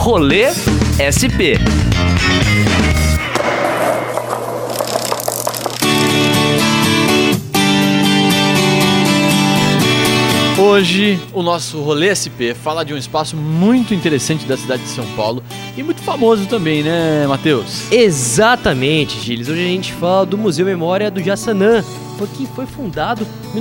Rolê SP. Hoje, o nosso Rolê SP fala de um espaço muito interessante da cidade de São Paulo e muito famoso também, né, Matheus? Exatamente, Gilles. Hoje a gente fala do Museu Memória do Jaçanã, que foi fundado em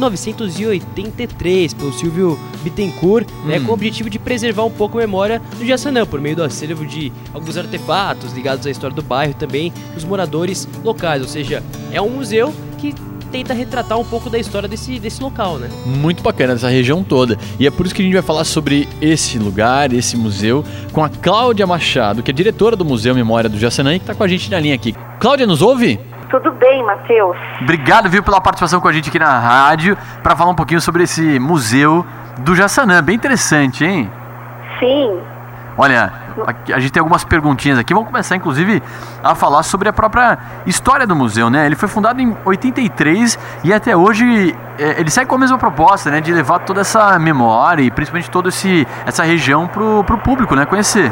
1983 pelo Silvio Bittencourt, com o objetivo de preservar um pouco a memória do Jaçanã, por meio do acervo de alguns artefatos ligados à história do bairro e também dos moradores locais. Ou seja, é um museu que tenta retratar um pouco da história desse local, né? Muito bacana, dessa região toda. E é por isso que a gente vai falar sobre esse lugar, esse museu, com a Cláudia Machado, que é diretora do Museu Memória do Jaçanã e que está com a gente na linha aqui. Cláudia, nos ouve? Tudo bem, Matheus. Obrigado, viu, pela participação com a gente aqui na rádio, para falar um pouquinho sobre esse Museu do Jaçanã. Bem interessante, hein? Sim. Olha, a gente tem algumas perguntinhas aqui. Vamos começar, inclusive, a falar sobre a própria história do museu, né? Ele foi fundado em 83 e até hoje ele segue com a mesma proposta, né? De levar toda essa memória e principalmente toda essa região pro público, né? Conhecer.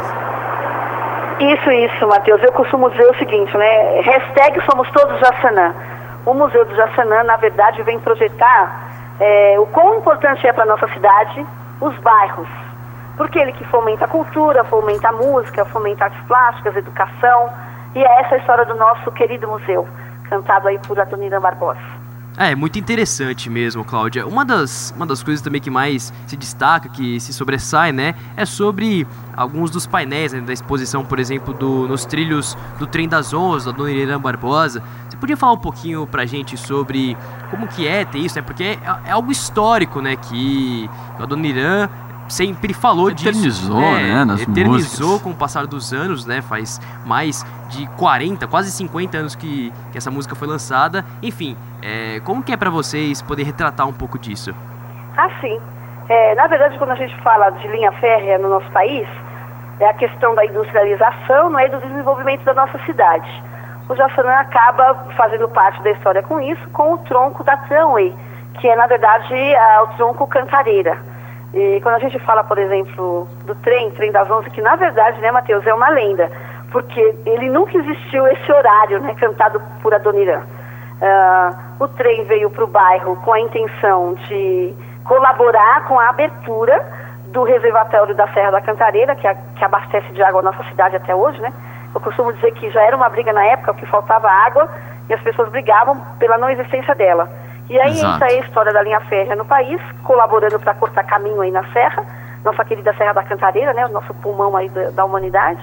Isso, Matheus. Eu costumo dizer o seguinte, né? Hashtag somos todos Jaçanã. O Museu do Jaçanã, na verdade, vem projetar o quão importante é para a nossa cidade os bairros. Porque ele que fomenta a cultura, fomenta a música, fomenta artes plásticas, educação. E é essa a história do nosso querido museu, cantado aí por Adoniran Barbosa. É muito interessante mesmo, Cláudia. Uma das coisas também que mais se destaca, que se sobressai, né, é sobre alguns dos painéis, né, da exposição, por exemplo, nos trilhos do Trem das Onze, da Adoniran Barbosa. Você podia falar um pouquinho pra gente sobre como que é ter isso, né? Porque é algo histórico, né, que o Adoniran sempre falou eternizou, disso, né, nas eternizou músicas. Com o passar dos anos, né, faz mais de 40, quase 50 anos que essa música foi lançada. Enfim, como que é pra vocês poder retratar um pouco disso? Sim. Na verdade, quando a gente fala de linha férrea no nosso país, é a questão da industrialização, não é, do desenvolvimento da nossa cidade. O Jaçanã acaba fazendo parte da história com isso, com o tronco da tramway, que é, na verdade, o tronco Cantareira. E quando a gente fala, por exemplo, do trem das 11, que na verdade, né, Matheus, é uma lenda, porque ele nunca existiu esse horário, né, cantado por Adoniran. O trem veio para o bairro com a intenção de colaborar com a abertura do reservatório da Serra da Cantareira, que abastece de água a nossa cidade até hoje, né? Eu costumo dizer que já era uma briga na época, porque faltava água e as pessoas brigavam pela não existência dela. E aí entra a história da linha férrea no país, colaborando para cortar caminho aí na serra, nossa querida Serra da Cantareira, né, o nosso pulmão aí da humanidade,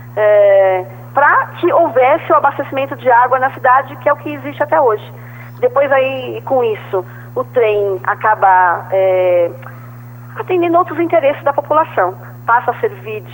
para que houvesse o abastecimento de água na cidade, que é o que existe até hoje. Depois aí, com isso, o trem acaba atendendo outros interesses da população. Passa a servir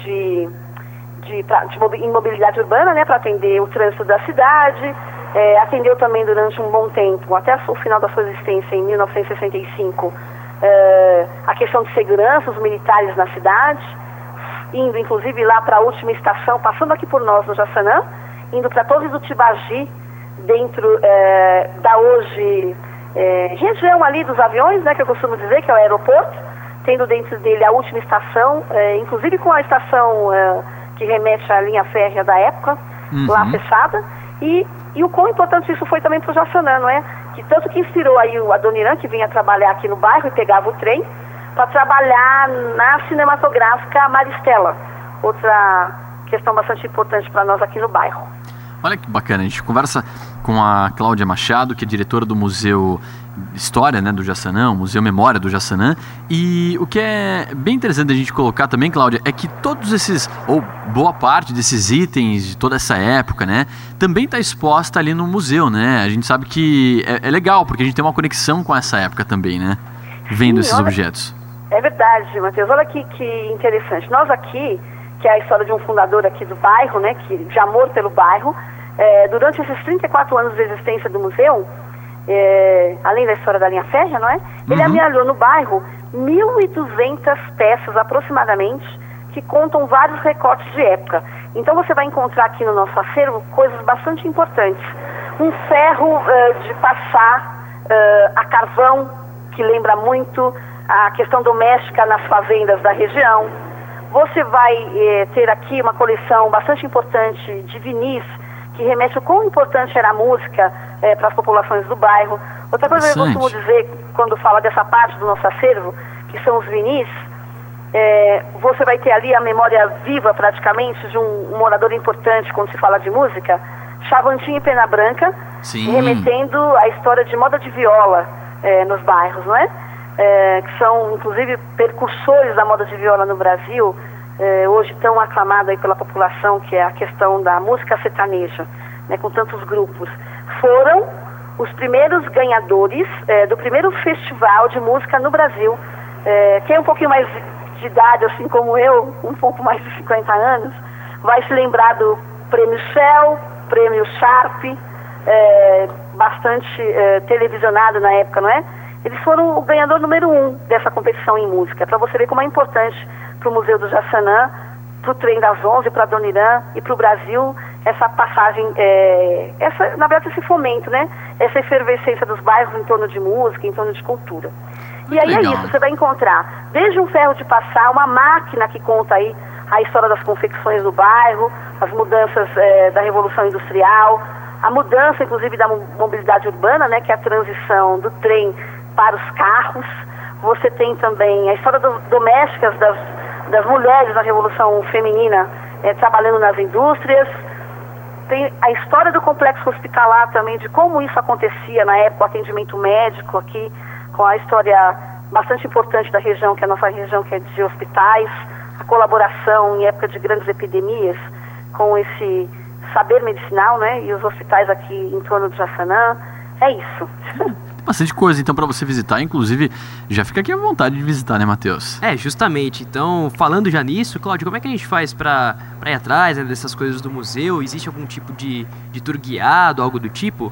em mobilidade urbana, né, para atender o trânsito da cidade. Atendeu também durante um bom tempo, até o final da sua existência, em 1965, a questão de segurança, os militares na cidade, indo inclusive lá para a última estação, passando aqui por nós no Jaçanã, indo para Torre do Tibagi, dentro da hoje região ali dos aviões, né, que eu costumo dizer que é o aeroporto, tendo dentro dele a última estação, inclusive com a estação que remete à linha férrea da época, lá fechada, e o quão importante isso foi também para o Jaçanã, não é? Que tanto que inspirou aí o Adoniran, que vinha trabalhar aqui no bairro e pegava o trem, para trabalhar na cinematográfica Maristela, outra questão bastante importante para nós aqui no bairro. Olha que bacana, a gente conversa com a Cláudia Machado, que é diretora do Museu História, né, do Jaçanã, o Museu Memória do Jaçanã, e o que é bem interessante a gente colocar também, Cláudia, é que todos esses, ou boa parte desses itens de toda essa época, né, também está exposta ali no museu, né, a gente sabe que é legal, porque a gente tem uma conexão com essa época também, né, vendo esses objetos. É verdade, Matheus, olha que interessante, nós aqui, que é a história de um fundador aqui do bairro, né, de amor pelo bairro, durante esses 34 anos de existência do museu, além da história da linha férrea, não é? Ele amealhou no bairro 1.200 peças aproximadamente, que contam vários recortes de época. Então você vai encontrar aqui no nosso acervo coisas bastante importantes. Um ferro de passar a carvão, que lembra muito a questão doméstica nas fazendas da região. Você vai ter aqui uma coleção bastante importante de vinis, que remete ao quão importante era a música para as populações do bairro. Outra coisa que eu costumo dizer, quando fala dessa parte do nosso acervo, que são os vinis, você vai ter ali a memória viva, praticamente, de um morador importante quando se fala de música, Chavantinho e Pena Branca, remetendo à história de moda de viola nos bairros, não é? Que são, inclusive, percursores da moda de viola no Brasil, hoje tão aclamada aí pela população, que é a questão da música sertaneja, né, com tantos grupos. Foram os primeiros ganhadores do primeiro festival de música no Brasil. Quem é um pouquinho mais de idade, assim como eu, um pouco mais de 50 anos, vai se lembrar do Prêmio Shell, Prêmio Sharp, bastante televisionado na época, não é? Eles foram o ganhador número 1 dessa competição em música, para você ver como é importante para o Museu do Jaçanã, para o Trem das 11, para a Dona Irã e para o Brasil, essa passagem, na verdade, esse fomento, né? Essa efervescência dos bairros em torno de música, em torno de cultura. E aí legal. É isso, você vai encontrar desde um ferro de passar, uma máquina que conta aí a história das confecções do bairro, as mudanças da Revolução Industrial, a mudança, inclusive, da mobilidade urbana, né? Que é a transição do trem para os carros. Você tem também a história domésticas das mulheres na Revolução Feminina trabalhando nas indústrias. Tem a história do complexo hospitalar também, de como isso acontecia na época, o atendimento médico aqui, com a história bastante importante da região, que é a nossa região, que é de hospitais, a colaboração em época de grandes epidemias com esse saber medicinal, né? E os hospitais aqui em torno do Jaçanã. É isso. Bastante coisa, então, para você visitar. Inclusive, já fica aqui à vontade de visitar, né, Matheus? Justamente. Então, falando já nisso, Cláudio, como é que a gente faz para ir atrás, né, dessas coisas do museu? Existe algum tipo de tour guiado, algo do tipo?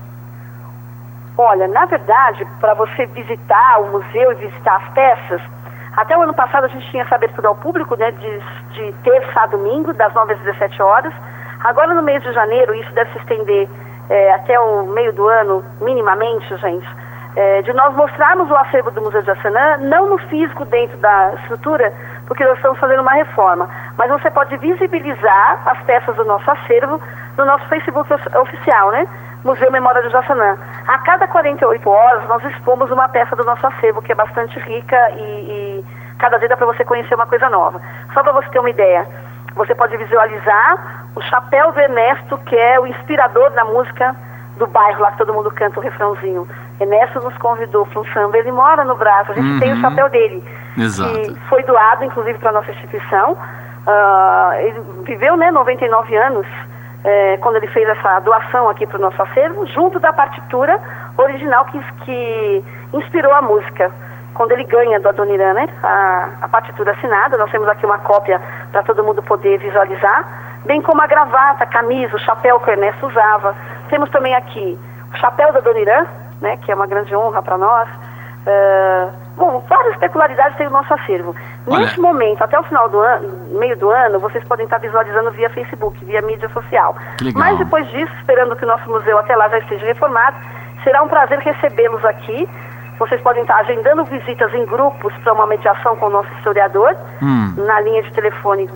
Olha, na verdade, para você visitar o museu e visitar as peças, até o ano passado a gente tinha essa abertura ao público, né, de terça a domingo, das 9 às 17 horas. Agora, no mês de janeiro, isso deve se estender até o meio do ano, minimamente, gente, de nós mostrarmos o acervo do Museu de Jaçanã, não no físico dentro da estrutura, porque nós estamos fazendo uma reforma, mas você pode visibilizar as peças do nosso acervo no nosso Facebook oficial, né? Museu Memória do Jaçanã. A cada 48 horas nós expomos uma peça do nosso acervo, que é bastante rica e cada dia dá para você conhecer uma coisa nova. Só para você ter uma ideia, você pode visualizar o chapéu do Ernesto, que é o inspirador da música do bairro, lá que todo mundo canta o refrãozinho. Ernesto nos convidou para um samba, ele mora no Brás, a gente tem o chapéu dele. Exato. Que foi doado, inclusive, para a nossa instituição. Ele viveu, né, 99 anos, quando ele fez essa doação aqui para o nosso acervo, junto da partitura original que inspirou a música. Quando ele ganha do Dona Irã, né, a partitura assinada, nós temos aqui uma cópia para todo mundo poder visualizar, bem como a gravata, a camisa, o chapéu que o Ernesto usava. Temos também aqui o chapéu da Dona Irã, né, que é uma grande honra para nós. Bom, várias peculiaridades tem o nosso acervo. Olha, nesse momento, até o final do ano, meio do ano, vocês podem estar visualizando via Facebook, via mídia social. Que legal. Mas depois disso, esperando que o nosso museu até lá já esteja reformado, será um prazer recebê-los aqui. Vocês podem estar agendando visitas em grupos para uma mediação com o nosso historiador, na linha de telefone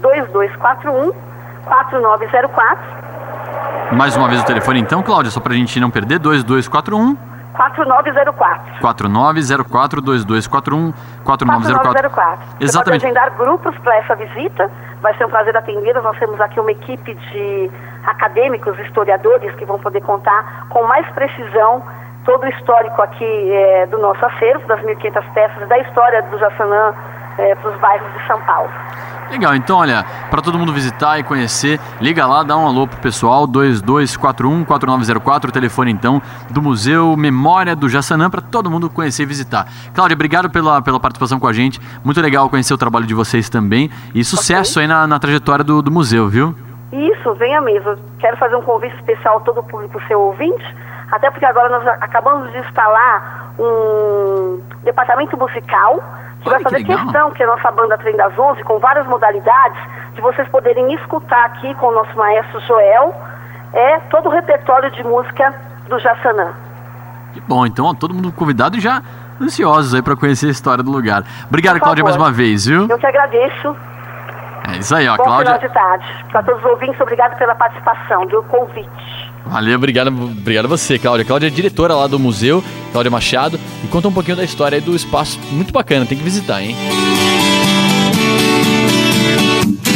2241-4904. Mais uma vez o telefone, então, Cláudia, só para a gente não perder, 2241... 4904. 4904 2241 4904. Você pode agendar grupos para essa visita. Vai ser um prazer atendê-los. Nós temos aqui uma equipe de acadêmicos, historiadores, que vão poder contar com mais precisão todo o histórico aqui do nosso acervo, das 1.500 peças, da história do Jaçanã para os bairros de São Paulo. Legal, então olha, para todo mundo visitar e conhecer, liga lá, dá um alô pro pessoal, 2241-4904, o telefone então do Museu Memória do Jaçanã, para todo mundo conhecer e visitar. Cláudia, obrigado pela participação com a gente, muito legal conhecer o trabalho de vocês também, e sucesso aí na trajetória do museu, viu? Isso, venha mesmo. Quero fazer um convite especial a todo o público seu ouvinte, até porque agora nós acabamos de instalar um departamento musical, que vai fazer questão que a nossa banda Trem das 11, com várias modalidades, de vocês poderem escutar aqui com o nosso maestro Joel, todo o repertório de música do Jaçanã. Que bom, então ó, todo mundo convidado e já ansiosos aí para conhecer a história do lugar. Obrigado, Cláudia, mais uma vez, viu? Eu que agradeço. É isso aí, ó, Bom Cláudia. final de tarde. Para todos os ouvintes, obrigado pela participação, do convite. Valeu, obrigado a você, Cláudia. Cláudia é diretora lá do museu, Cláudia Machado, e conta um pouquinho da história aí do espaço. Muito bacana, tem que visitar, hein?